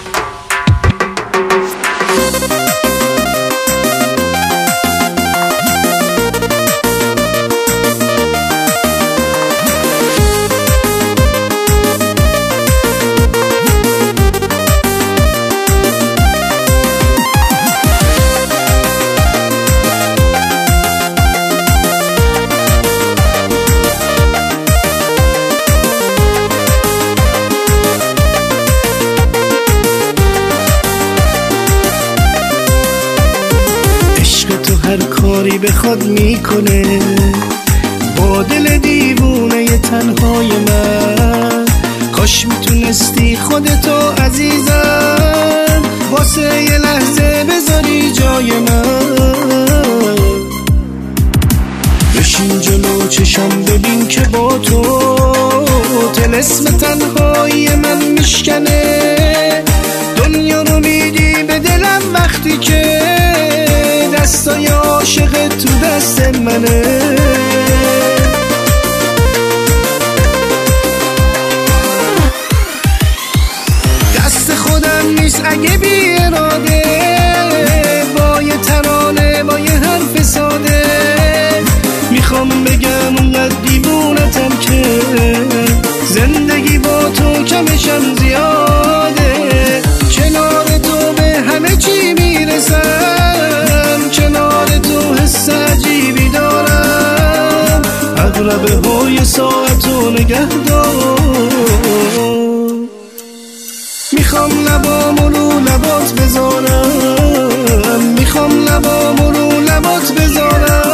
هر کاری بخواد میکنه با دل دیوونه تنهای من. کاش میتونستی خودتو عزیزم واسه یه لحظه بذاری جای من. بشین جلو چشم ببین که با تو طلسم تنهایی من میشکنه. دنیا رو میدی به دلم وقتی که دستای عاشق تو دست منه. دست خودم نیست اگه بی اراده با یه ترانه با یه حرف ساده میخوام بگم اونقدر دیوونتم که زندگی با تو کمشم زیاده. کنار تو به همه چی میرسم، کنار تو حس عجیبی دارم. اغربه های ساعتو نگه دار. میخوام لبامو رو لبات بذارم، میخوام لبامو رو لبات بذارم.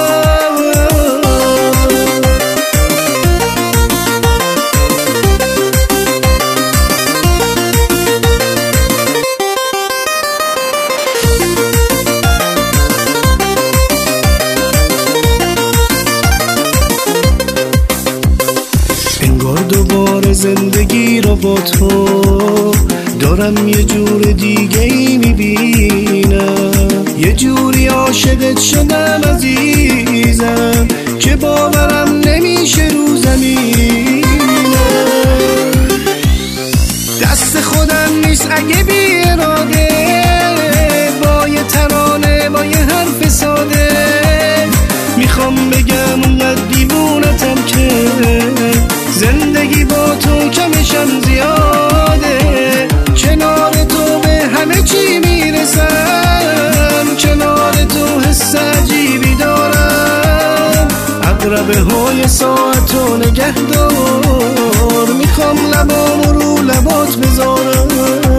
دوباره زندگی رو با تو دارم یه جور دیگه ای میبینم. یه جوری عاشقت شدم عزیزم که باورم نمیشه رو زمینم. دست خودم نیست اگه بی اراده با یه ترانه با یه حرف ساده میخوام بگم اونقدر دیوونتم که زندگی با تو کمشم زیاده. کنار تو به همه چی میرسم، کنار تو حس عجیبی دارم. اغربه های ساعتو نگه دار. میخوام لبامو رو لبات بذارم.